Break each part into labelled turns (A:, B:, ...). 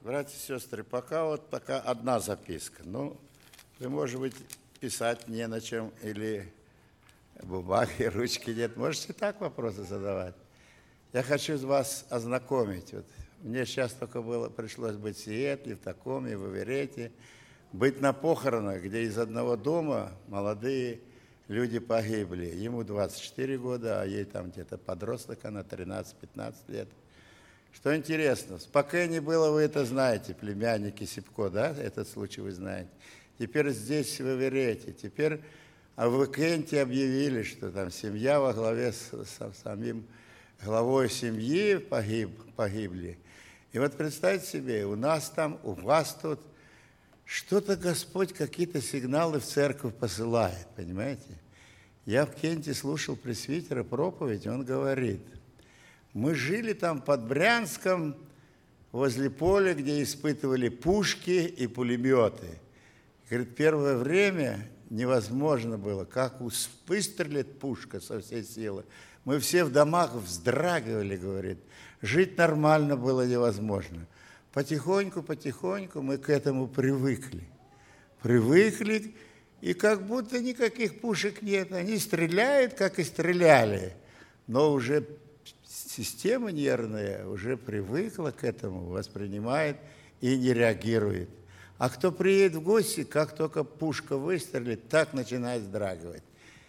A: Братья и сестры, пока одна записка. Ну, вы, может быть, писать не на чем, или бумаги, ручки нет. Можете так вопросы задавать. Я хочу вас ознакомить. Вот мне сейчас только пришлось быть в Сиэтле, в Такоме, в Иверете, быть на похоронах, где из одного дома молодые люди погибли. Ему 24 года, а ей там где-то подросток, она 13-15 лет. Что интересно, в Спокене было, вы это знаете, племянники Сипко, да, этот случай вы знаете. Теперь здесь, в Иверете, теперь в Кенте объявили, что там семья во главе с самим главой семьи погибли. И вот представьте себе, у нас там, у вас тут, что-то Господь, какие-то сигналы в церковь посылает, понимаете? Я в Кенте слушал пресвитера проповедь, он говорит, мы жили там под Брянском, возле поля, где испытывали пушки и пулеметы. Говорит, первое время невозможно было, как выстрелит пушка со всей силы. Мы все в домах вздрагивали, говорит. Жить нормально было невозможно. Потихоньку мы к этому привыкли. Привыкли, и как будто никаких пушек нет. Они стреляют, как и стреляли. Но уже система нервная уже привыкла к этому, воспринимает и не реагирует. А кто приедет в гости, как только пушка выстрелит, так начинает вздрагивать.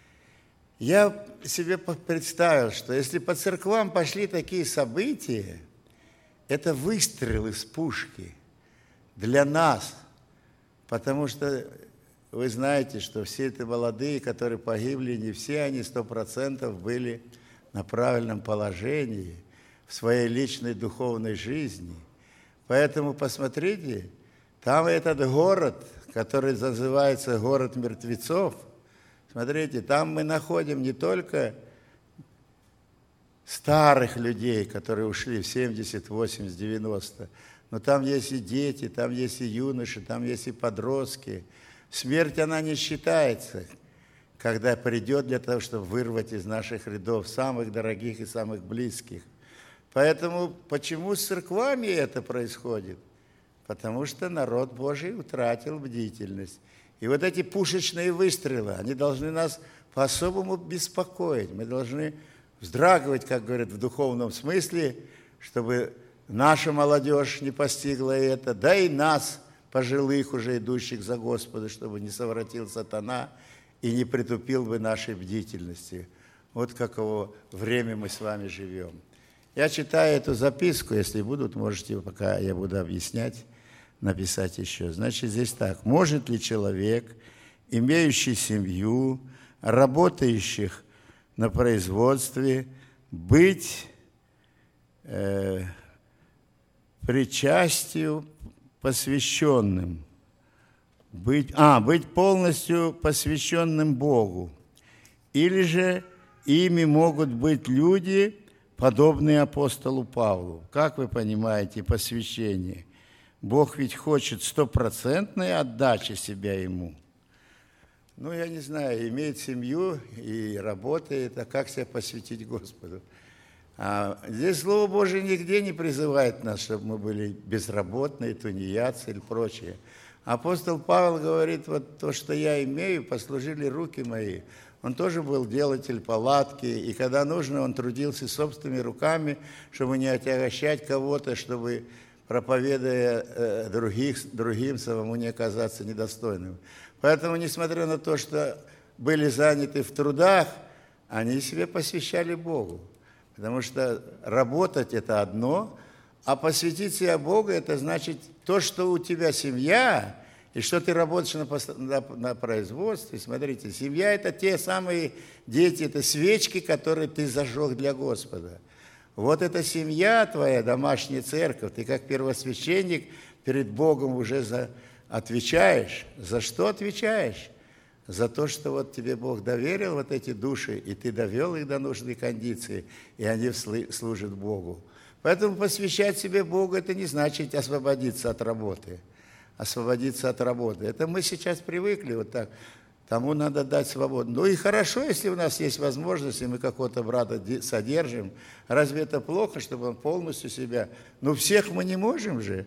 A: Я себе представил, что если по церквам пошли такие события, это выстрел из пушки для нас, потому что вы знаете, что все эти молодые, которые погибли, не все они 100% были на правильном положении в своей личной духовной жизни. Поэтому посмотрите, там этот город, который называется город мертвецов, смотрите, там мы находим не только старых людей, которые ушли в 70, 80, 90, но там есть и дети, там есть и юноши, там есть и подростки. Смерть, она не считается, когда придет для того, чтобы вырвать из наших рядов самых дорогих и самых близких. Поэтому почему с церквами это происходит? Потому что народ Божий утратил бдительность. И вот эти пушечные выстрелы, они должны нас по-особому беспокоить. Мы должны вздрагивать, как говорят, в духовном смысле, чтобы наша молодежь не постигла это, да и нас, пожилых, уже идущих за Господа, чтобы не совратил сатана и не притупил бы нашей бдительности. Вот каково время мы с вами живем. Я читаю эту записку, если будут, можете, пока я буду объяснять, написать еще. Значит, здесь так. Может ли человек, имеющий семью, работающих на производстве, быть причастию посвященным? Быть полностью посвященным Богу. Или же ими могут быть люди, подобные апостолу Павлу. Как вы понимаете, посвящение? Бог ведь хочет 100% отдачи себя Ему. Ну, я не знаю, имеет семью и работает, а как себя посвятить Господу? Здесь Слово Божие нигде не призывает нас, чтобы мы были безработные, тунеядцы или прочее. Апостол Павел говорит, вот то, что я имею, послужили руки мои. Он тоже был делатель палатки, и когда нужно, он трудился собственными руками, чтобы не отягощать кого-то, чтобы, проповедуя другим, самому не оказаться недостойным. Поэтому, несмотря на то, что были заняты в трудах, они себя посвящали Богу. Потому что работать – это одно, а посвятить себя Богу – это значит то, что у тебя семья, и что ты работаешь на производстве. Смотрите, семья – это те самые дети, это свечки, которые ты зажег для Господа. Вот эта семья твоя, домашняя церковь, ты как первосвященник перед Богом уже отвечаешь. За что отвечаешь? За то, что вот тебе Бог доверил вот эти души, и ты довел их до нужной кондиции, и они служат Богу. Поэтому посвящать себе Богу – это не значит освободиться от работы. Освободиться от работы. Это мы сейчас привыкли вот так. Тому надо дать свободу. Ну и хорошо, если у нас есть возможность, и мы какого-то брата содержим. Разве это плохо, чтобы он полностью себя... Ну всех мы не можем же.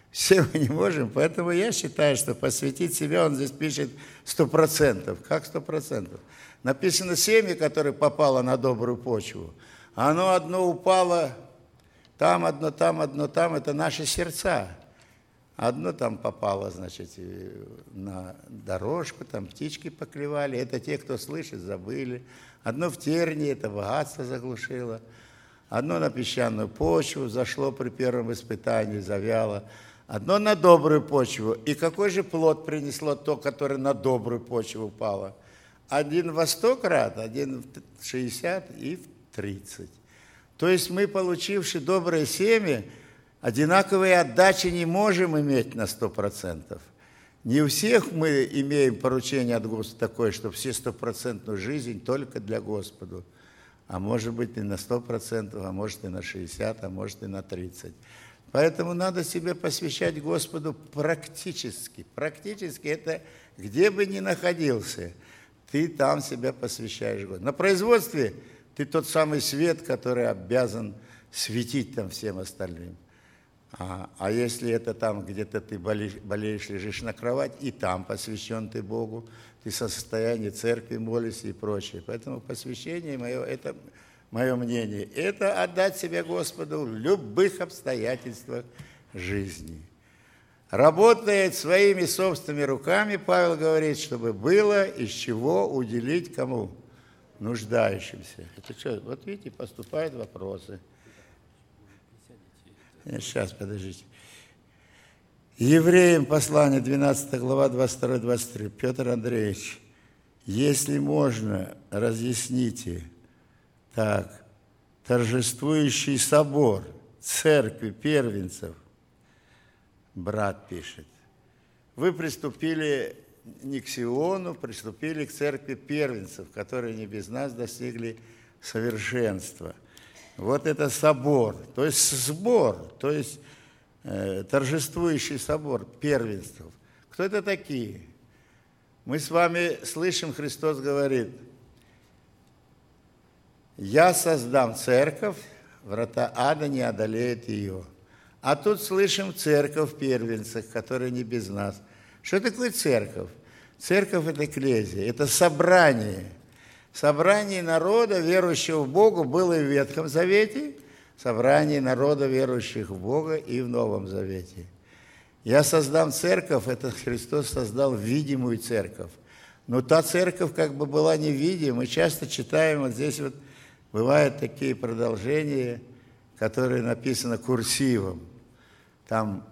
A: Все мы не можем, поэтому я считаю, что посвятить себя, он здесь пишет 100%. Как 100%? Написано семя, которое попало на добрую почву. Оно одно упало, там одно, там одно, там. Это наши сердца. Одно там попало, значит, на дорожку, там птички поклевали. Это те, кто слышит, забыли. Одно в тернии, это богатство заглушило. Одно на песчаную почву зашло при первом испытании, завяло. Одно на добрую почву. И какой же плод принесло то, которое на добрую почву упало? Один во 100 крат, один в 60 и в 30. То есть мы, получивши доброе семя, одинаковые отдачи не можем иметь на 100%. Не у всех мы имеем поручение от Господа такое, что все 100% жизнь только для Господа. А может быть и на 100%, а может и на 60%, а может и на 30%. Поэтому надо себя посвящать Господу практически. Практически это где бы ни находился, ты там себя посвящаешь Господу. На производстве ты тот самый свет, который обязан светить там всем остальным. А если это там где-то ты болеешь, лежишь на кровать, и там посвящен ты Богу, ты со состояния церкви молишься и прочее. Поэтому посвящение мое, это мое мнение, это отдать себя Господу в любых обстоятельствах жизни. Работает своими собственными руками, Павел говорит, чтобы было из чего уделить кому? Нуждающимся. Это что? Вот видите, поступают вопросы. Сейчас, подождите. Евреям послание, 12 глава, 22-23. Петр Андреевич, если можно, разъясните, так, торжествующий собор церкви первенцев, брат пишет, вы приступили не к Сиону, приступили к церкви первенцев, которые не без нас достигли совершенства. Вот это собор, то есть сбор, то есть торжествующий собор первенцев. Кто это такие? Мы с вами слышим, Христос говорит, «Я создам церковь, врата ада не одолеют ее». А тут слышим церковь первенцев, которые не без нас. Что такое церковь? Церковь – это экклезия, это собрание. Собрание народа, верующего в Бога, было и в Ветхом Завете, собрание народа, верующих в Бога, и в Новом Завете. «Я создам церковь» – это Христос создал видимую церковь. Но та церковь как бы была невидима. Мы часто читаем, вот здесь вот бывают такие продолжения, которые написаны курсивом. Там,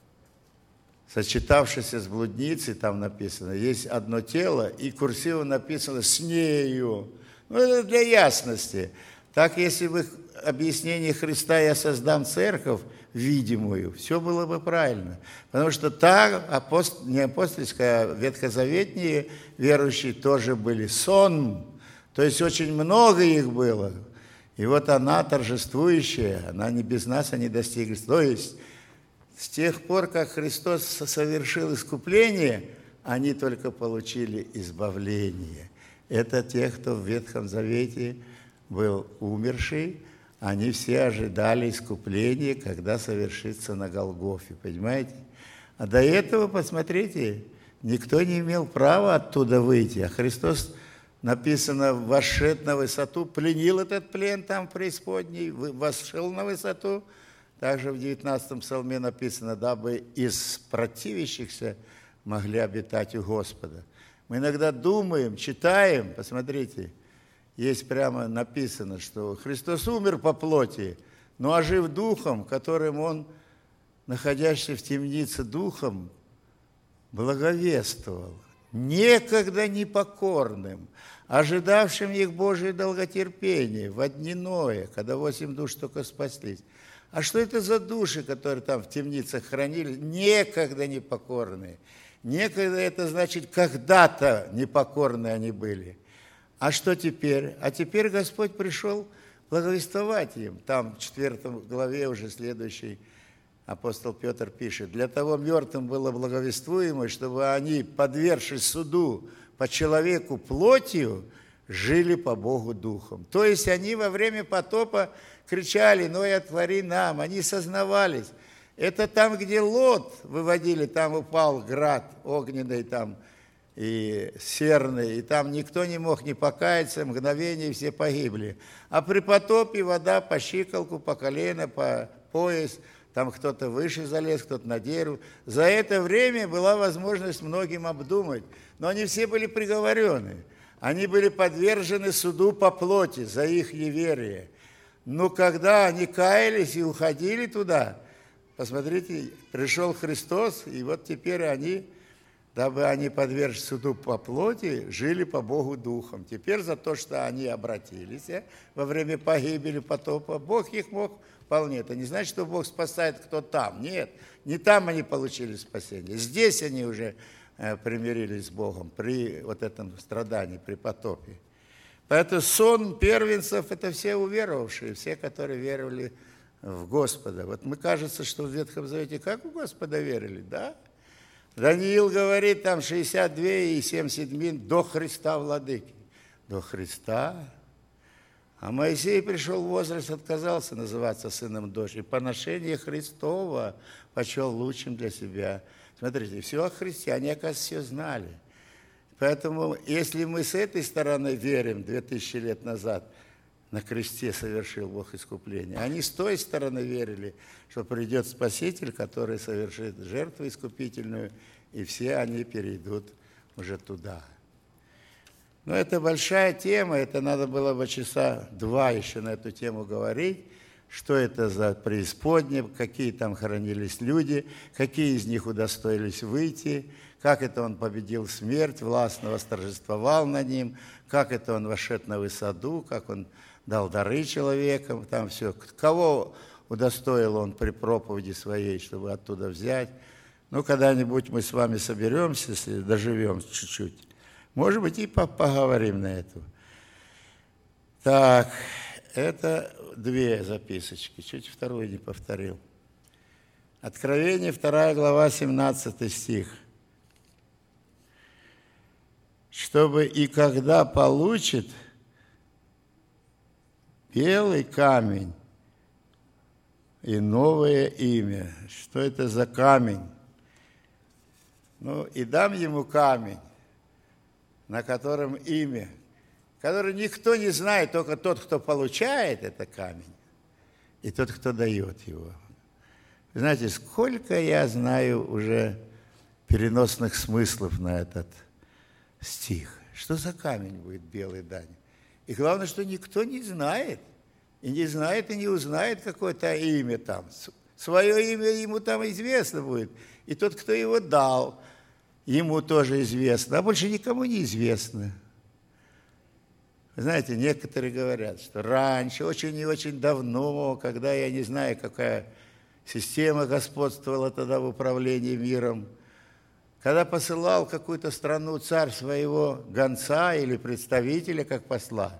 A: сочетавшийся с блудницей, там написано, есть одно тело, и курсивом написано «с нею». Ну, это для ясности. Так, если в их объяснении Христа «я создам церковь» видимую, все было бы правильно. Потому что та, не апостольская, а ветхозаветные верующие тоже были сон, то есть очень много их было. И вот она торжествующая, она не без нас, они достигли. То есть с тех пор, как Христос совершил искупление, они только получили избавление. Это те, кто в Ветхом Завете был умерший, они все ожидали искупления, когда совершится на Голгофе, понимаете? А до этого, посмотрите, никто не имел права оттуда выйти, а Христос, написано, вошед на высоту, пленил этот плен там в преисподней, вошел на высоту. Также в 19 псалме написано, дабы из противящихся могли обитать у Господа. Мы иногда думаем, читаем, посмотрите, есть прямо написано, что Христос умер по плоти, но ожив духом, которым Он, находящийся в темнице духом, благовествовал, некогда непокорным, ожидавшим их Божие долготерпение во дни Ноя, когда 8 душ только спаслись. А что это за души, которые там в темницах хранили? Некогда непокорные. Некогда это значит, когда-то непокорные они были. А что теперь? А теперь Господь пришел благовествовать им. Там в 4 главе уже следующий апостол Петр пишет, «Для того мертвым было благовествуемо, чтобы они, подвергшись суду по человеку плотью, жили по Богу духом». То есть они во время потопа кричали, «Ной, отвори нам!» Они сознавались. Это там, где Лот выводили, там упал град огненный там и серный, и там никто не мог не покаяться, мгновение все погибли. А при потопе вода по щиколку, по колено, по пояс, там кто-то выше залез, кто-то на дерево. За это время была возможность многим обдумать, но они все были приговорены. Они были подвержены суду по плоти за их неверие. Но когда они каялись и уходили туда, посмотрите, пришел Христос, и вот теперь они, дабы они подвержены суду по плоти, жили по Богу духом. Теперь за то, что они обратились во время погибели потопа, Бог их мог вполне. Это не значит, что Бог спасает кто там. Нет, не там они получили спасение. Здесь они уже примирились с Богом при вот этом страдании, при потопе. Поэтому сон первенцев – это все уверовавшие, все, которые веровали в Господа. Вот мы кажется, что в Ветхом Завете как в Господа верили, да? Даниил говорит, там 62 и 77 до Христа владыки. До Христа. А Моисей пришел в возраст, отказался называться сыном дочери. Поношение Христова почел лучшим для себя. Смотрите, все о Христе, они, оказывается, все знали. Поэтому, если мы с этой стороны верим, 2000 лет назад на кресте совершил Бог искупление, они с той стороны верили, что придет Спаситель, который совершит жертву искупительную, и все они перейдут уже туда. Но это большая тема, это надо было бы часа 2 еще на эту тему говорить, что это за преисподнее, какие там хоронились люди, какие из них удостоились выйти, как это он победил смерть, властно восторжествовал над ним, как это он вошед на высоту, как он дал дары человекам, там все. Кого удостоил он при проповеди своей, чтобы оттуда взять. Ну, когда-нибудь мы с вами соберемся, если доживем чуть-чуть. Может быть, и поговорим на эту. Так, это 2 записочки, чуть вторую не повторил. Откровение, 2 глава, 17 стих. Чтобы и когда получит белый камень и новое имя. Что это за камень? Ну, и дам ему камень, на котором имя, который никто не знает, только тот, кто получает этот камень, и тот, кто дает его. Вы знаете, сколько я знаю уже переносных смыслов на этот стих. Что за камень будет белый дань? И главное, что никто не знает. И не знает, и не узнает какое-то имя там. Свое имя ему там известно будет. И тот, кто его дал, ему тоже известно. А больше никому не известно. Вы знаете, некоторые говорят, что раньше, очень и очень давно, когда я не знаю, какая система господствовала тогда в управлении миром, когда посылал в какую-то страну царь своего гонца или представителя, как посла,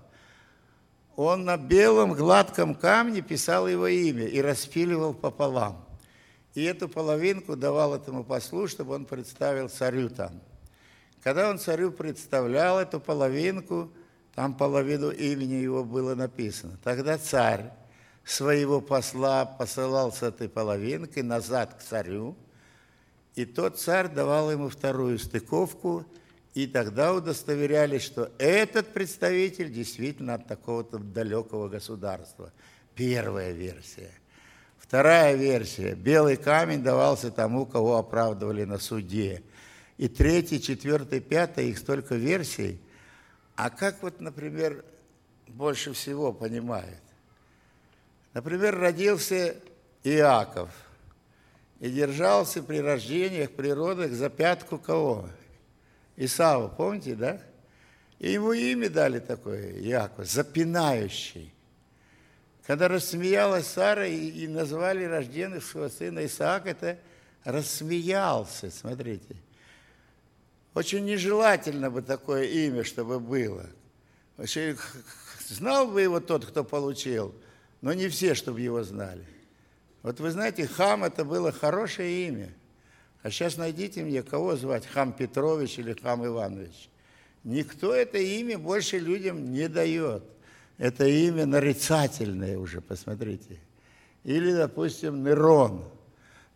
A: он на белом гладком камне писал его имя и распиливал пополам. И эту половинку давал этому послу, чтобы он представил царю там. Когда он царю представлял эту половинку, там половину имени его было написано. Тогда царь своего посла посылал с этой половинкой назад к царю, и тот царь давал ему вторую стыковку, и тогда удостоверялись, что этот представитель действительно от такого-то далекого государства. Первая версия. Вторая версия. Белый камень давался тому, кого оправдывали на суде. И 3, 4, 5, их столько версий. А как вот, например, больше всего понимают? Например, родился Иаков и держался при рождениях, при родах за пятку кого? Исава, помните, да? И ему имя дали такое, Иаков, запинающий. Когда рассмеялась Сара и назвали рожденного сына Исаака, это рассмеялся, смотрите. Очень нежелательно бы такое имя, чтобы было. Вообще, знал бы его тот, кто получил, но не все, чтобы его знали. Вот вы знаете, Хам – это было хорошее имя. А сейчас найдите мне, кого звать, Хам Петрович или Хам Иванович. Никто это имя больше людям не дает. Это имя нарицательное уже, посмотрите. Или, допустим, Нерон.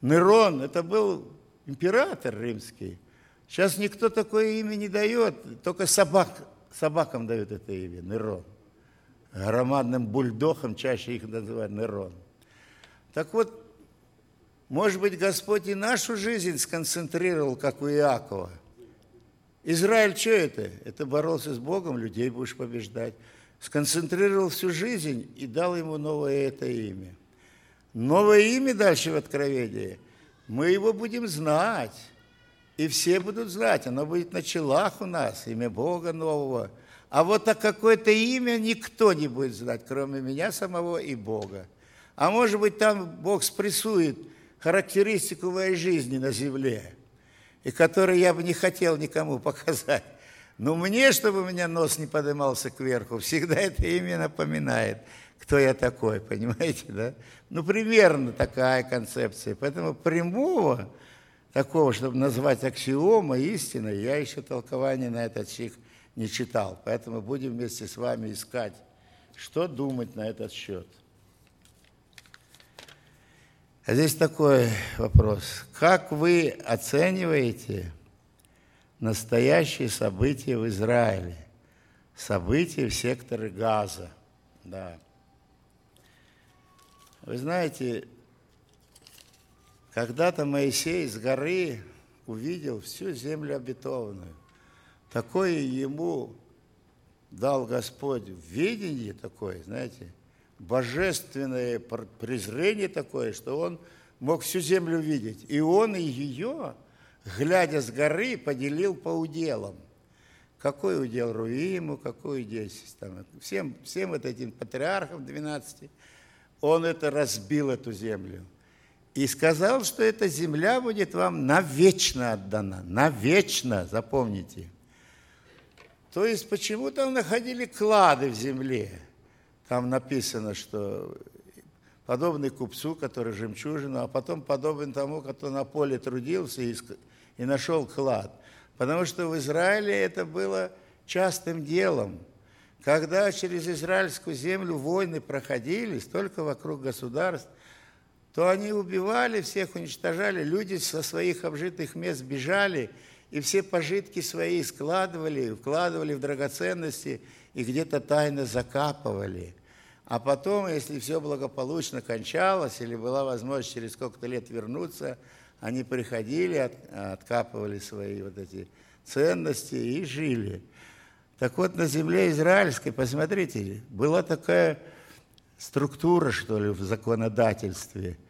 A: Нерон, это был император римский. Сейчас никто такое имя не дает, только собакам дают это имя, Нерон. Громадным бульдогом чаще их называют Нерон. Так вот, может быть, Господь и нашу жизнь сконцентрировал, как у Иакова. Израиль что это? Это боролся с Богом, людей будешь побеждать. Сконцентрировал всю жизнь и дал ему новое это имя. Новое имя дальше в Откровении. Мы его будем знать. И все будут знать. Оно будет на челах у нас, имя Бога нового. А вот какое-то имя никто не будет знать, кроме меня самого и Бога. А может быть, там Бог спрессует характеристику моей жизни на земле, и которую я бы не хотел никому показать. Но мне, чтобы у меня нос не поднимался кверху, всегда это имя напоминает, кто я такой, понимаете, да? Ну, примерно такая концепция. Поэтому прямого такого, чтобы назвать аксиомой, истиной, я еще толкования на этот стих не читал. Поэтому будем вместе с вами искать, что думать на этот счет. А здесь такой вопрос. Как вы оцениваете настоящие события в Израиле? События в секторе Газа. Да. Вы знаете, когда-то Моисей с горы увидел всю землю обетованную. Такое ему дал Господь видение такое, знаете, божественное презрение такое, что он мог всю землю видеть. И он ее, глядя с горы, поделил по уделам. Какой удел Руиму, какой удел там, всем вот этим патриархам 12, он это разбил, эту землю. И сказал, что эта земля будет вам навечно отдана. Навечно, запомните. То есть почему там находили клады в земле? Там написано, что подобный купцу, который жемчужину, а потом подобен тому, кто на поле трудился и нашел клад. Потому что в Израиле это было частым делом. Когда через израильскую землю войны проходились, только вокруг государств, то они убивали всех, уничтожали, люди со своих обжитых мест бежали, и все пожитки свои складывали, вкладывали в драгоценности и где-то тайно закапывали. А потом, если все благополучно кончалось, или была возможность через сколько-то лет вернуться, они приходили, откапывали свои вот эти ценности и жили. Так вот, на земле израильской, посмотрите, была такая структура, что ли, в законодательстве.